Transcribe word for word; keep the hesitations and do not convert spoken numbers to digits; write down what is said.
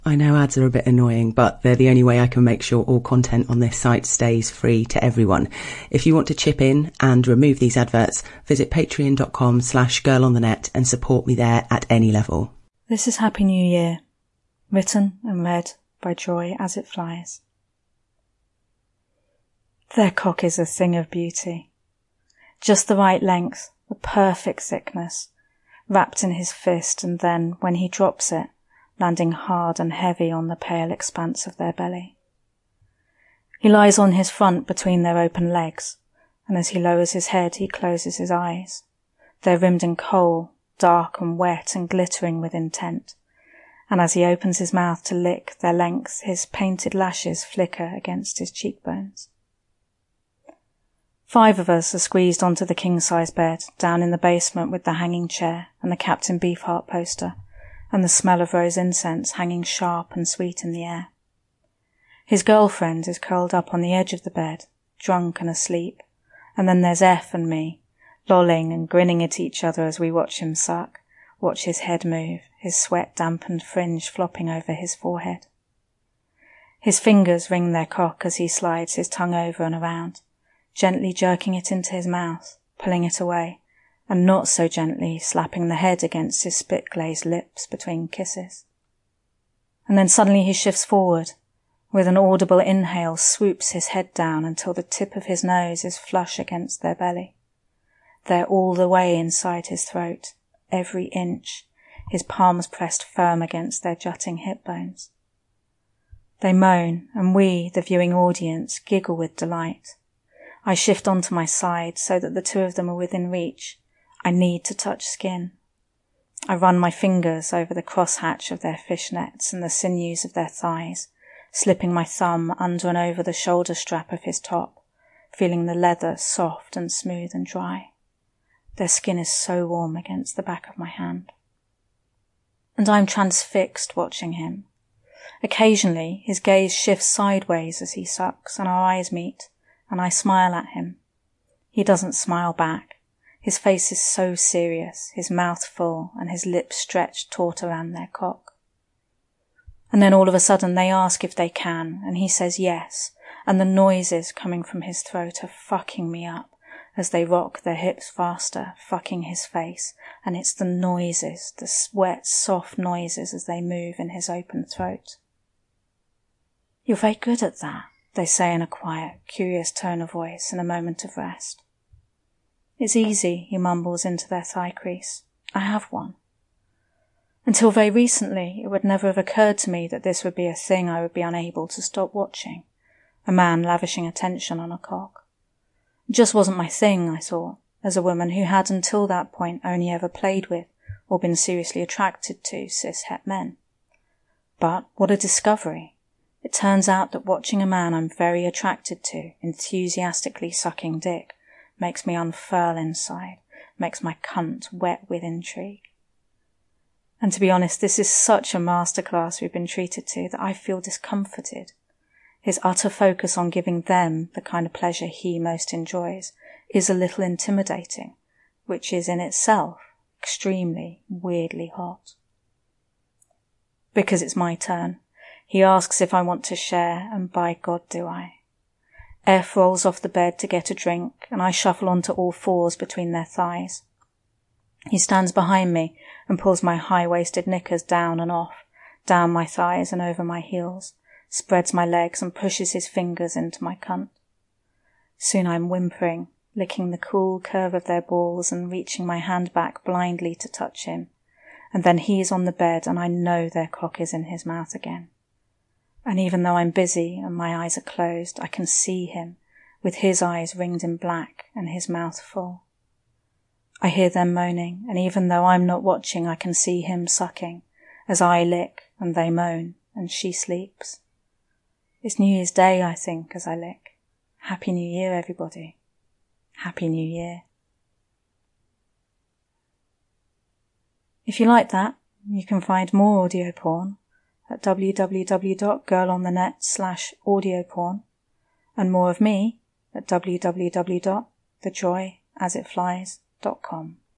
I know ads are a bit annoying, but they're the only way I can make sure all content on this site stays free to everyone. If you want to chip in and remove these adverts, visit patreon.com slash girlonthenet and support me there at any level. This is Happy New Year, written and read by Joy As It Flies. Their cock is a thing of beauty. Just the right length, the perfect thickness, wrapped in his fist, and then, when he drops it, landing hard and heavy on the pale expanse of their belly. He lies on his front between their open legs, and as he lowers his head he closes his eyes. They're rimmed in kohl, dark and wet and glittering with intent, and as he opens his mouth to lick their length, his painted lashes flicker against his cheekbones. Five of us are squeezed onto the king-size bed, down in the basement with the hanging chair and the Captain Beefheart poster, and the smell of rose incense hanging sharp and sweet in the air. His girlfriend is curled up on the edge of the bed, drunk and asleep, and then there's F and me, lolling and grinning at each other as we watch him suck, watch his head move, his sweat-dampened fringe flopping over his forehead. His fingers ring their cock as he slides his tongue over and around, gently jerking it into his mouth, pulling it away, and not so gently slapping the head against his spit-glazed lips between kisses. And then suddenly he shifts forward, with an audible inhale swoops his head down until the tip of his nose is flush against their belly. They're all the way inside his throat, every inch, his palms pressed firm against their jutting hip bones. They moan, and we, the viewing audience, giggle with delight. I shift onto my side so that the two of them are within reach. I need to touch skin. I run my fingers over the crosshatch of their fishnets and the sinews of their thighs, slipping my thumb under and over the shoulder strap of his top, feeling the leather soft and smooth and dry. Their skin is so warm against the back of my hand. And I'm transfixed watching him. Occasionally, his gaze shifts sideways as he sucks, and our eyes meet, and I smile at him. He doesn't smile back. His face is so serious, his mouth full, and his lips stretched taut around their cock. And then all of a sudden they ask if they can, and he says yes, and the noises coming from his throat are fucking me up as they rock their hips faster, fucking his face, and it's the noises, the wet, soft noises as they move in his open throat. "You're very good at that," they say in a quiet, curious tone of voice in a moment of rest. "It's easy," he mumbles into their thigh crease. "I have one." Until very recently, it would never have occurred to me that this would be a thing I would be unable to stop watching, a man lavishing attention on a cock. It just wasn't my thing, I thought, as a woman who had until that point only ever played with or been seriously attracted to cis-het men. But what a discovery. It turns out that watching a man I'm very attracted to enthusiastically sucking dick makes me unfurl inside, makes my cunt wet with intrigue. And to be honest, this is such a masterclass we've been treated to that I feel discomforted. His utter focus on giving them the kind of pleasure he most enjoys is a little intimidating, which is in itself extremely, weirdly hot. Because it's my turn, he asks if I want to share, and by God do I. F rolls off the bed to get a drink, and I shuffle onto all fours between their thighs. He stands behind me and pulls my high-waisted knickers down and off, down my thighs and over my heels, spreads my legs and pushes his fingers into my cunt. Soon I'm whimpering, licking the cool curve of their balls and reaching my hand back blindly to touch him, and then he is on the bed and I know their cock is in his mouth again. And even though I'm busy and my eyes are closed, I can see him, with his eyes ringed in black and his mouth full. I hear them moaning, and even though I'm not watching, I can see him sucking, as I lick and they moan, and she sleeps. It's New Year's Day, I think, as I lick. Happy New Year, everybody. Happy New Year. If you like that, you can find more audio porn at www.girlonthenet slash audioporn, and more of me at www dot the joy as it flies dot com.